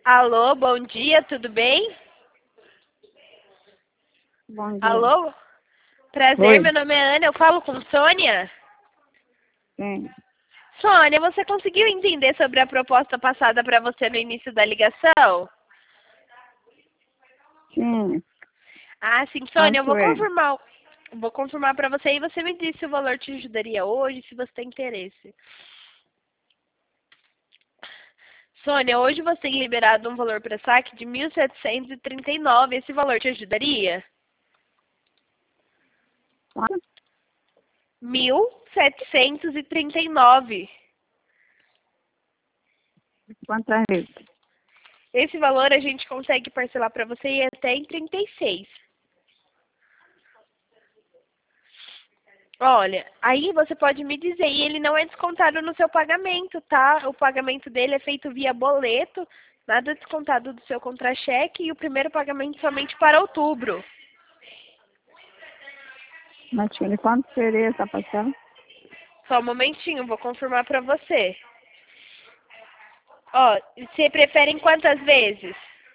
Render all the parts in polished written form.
Alô, bom dia, tudo bem? Bom dia. Alô? Prazer, Oi. meu nome é Ana, eu falo com Sônia. Sim. Sônia, você conseguiu entender sobre a proposta passada para você no início da ligação? Sim. Ah, sim, Sônia, eu Quanto vou é? confirmar. Vou confirmar para você e você me diz se o valor te ajudaria hoje, se você tem interesse. Sônia, hoje você tem liberado um valor para saque de 1.739. Esse valor te ajudaria? Quanto? 1.739. Quantas vezes? Esse valor a gente consegue parcelar para você e até em 36. Olha, aí você pode me dizer, e ele não é descontado no seu pagamento, tá? O pagamento dele é feito via boleto, nada descontado do seu contra-cheque e o primeiro pagamento somente para outubro. Mas filho, quanto seria essa parcela? Só um momentinho, vou confirmar para você. Ó, você prefere em quantas vezes?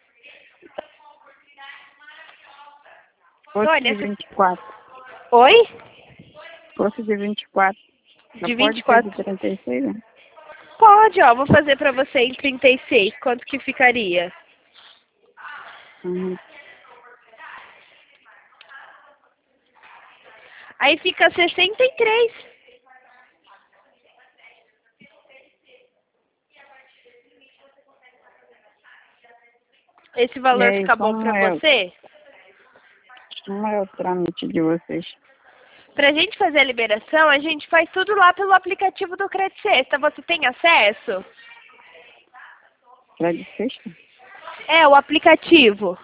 Fosse Sônia, de 24. oi? Fosse de 24. Já De pode ser de 24? 36, né? Pode, ó, vou fazer para você em 36. Quanto que ficaria? Uhum. Aí fica 63. Esse E valor aí, fica bom para você? como é o trâmite de vocês? Pra gente fazer a liberação, a gente faz tudo lá pelo aplicativo do Credit Sexta. Você tem acesso? Para de sexta? É, o aplicativo.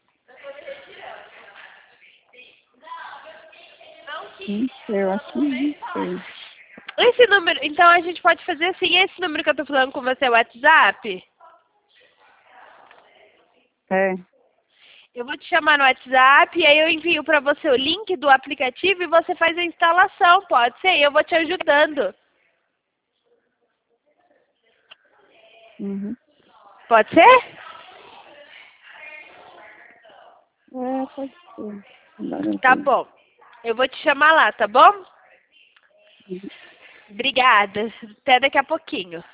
Não sei, eu acho que não sei. Esse número, então a gente pode fazer assim, esse número que eu tô falando com você é o WhatsApp? É. Eu vou te chamar no WhatsApp e aí eu envio pra você o link do aplicativo e você faz a instalação, pode ser? E eu vou te ajudando. Uhum. Pode ser? É, pode ser. Agora eu Tá vejo. bom. Eu vou te chamar lá, tá bom? Uhum. Obrigada. Até daqui a pouquinho.